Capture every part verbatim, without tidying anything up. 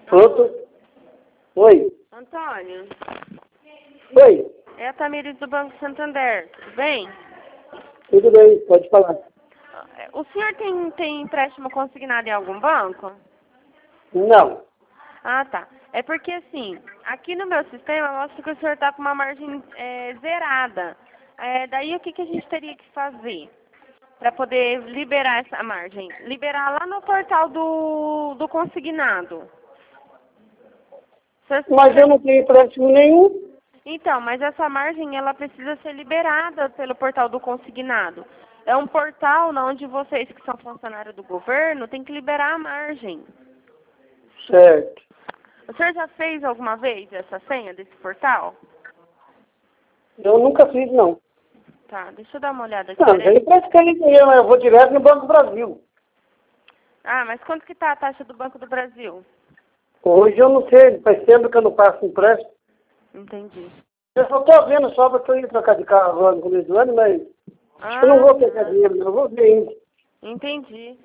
Pronto? Oi. Antônio, Oi. é a Tamires do Banco Santander, tudo bem? Tudo bem, pode falar. O senhor tem, tem empréstimo consignado em algum banco? Não. Ah, tá. É porque, assim, aqui no meu sistema mostra que o senhor está com uma margem é, zerada. É, daí, o que, que a gente teria que fazer para poder liberar essa margem? Liberar lá no portal do, do consignado. O senhor- Mas eu não tenho empréstimo nenhum. Então, mas essa margem, ela precisa ser liberada pelo portal do consignado. É um portal onde vocês que são funcionários do governo têm que liberar a margem. Certo. O senhor já fez alguma vez essa senha desse portal? Eu nunca fiz, não. Tá, deixa eu dar uma olhada aqui. Não, Peraí. eu praticamente eu, eu vou direto no Banco do Brasil. Ah, mas quanto que tá a taxa do Banco do Brasil? Hoje eu não sei, faz tempo que eu não passo empréstimo. Entendi. Eu só estou vendo só porque eu ia trocar de carro agora no começo do ano, mas acho que eu não vou pegar dinheiro, não. Eu vou ver ainda. Entendi.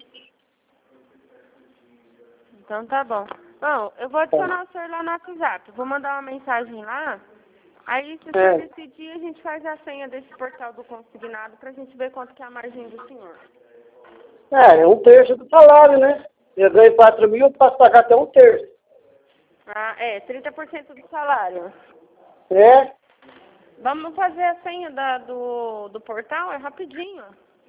Então tá bom. Bom, eu vou adicionar o senhor lá no WhatsApp. Vou mandar uma mensagem lá. Aí, se o senhor É. decidir, a gente faz a senha desse portal do consignado pra gente ver quanto que é a margem do senhor. É, é um terço do salário, né? Eu ganho quatro mil, eu posso pagar até um terço. Ah, é, trinta por cento do salário. É? Vamos fazer a senha da, do, do portal? É rapidinho.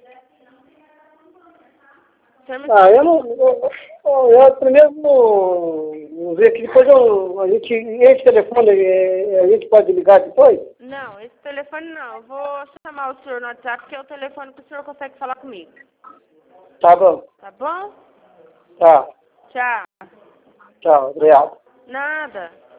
O senhor me Ah, eu não. Eu, eu, eu primeiro vou, vou ver aqui, depois eu, a gente. Esse telefone é, a gente pode ligar depois? Não, esse telefone não. Eu vou chamar o senhor no WhatsApp, que é o telefone que o senhor consegue falar comigo. Tá bom. Tá bom? Tá. Tchau. Tchau. Obrigado. Nada.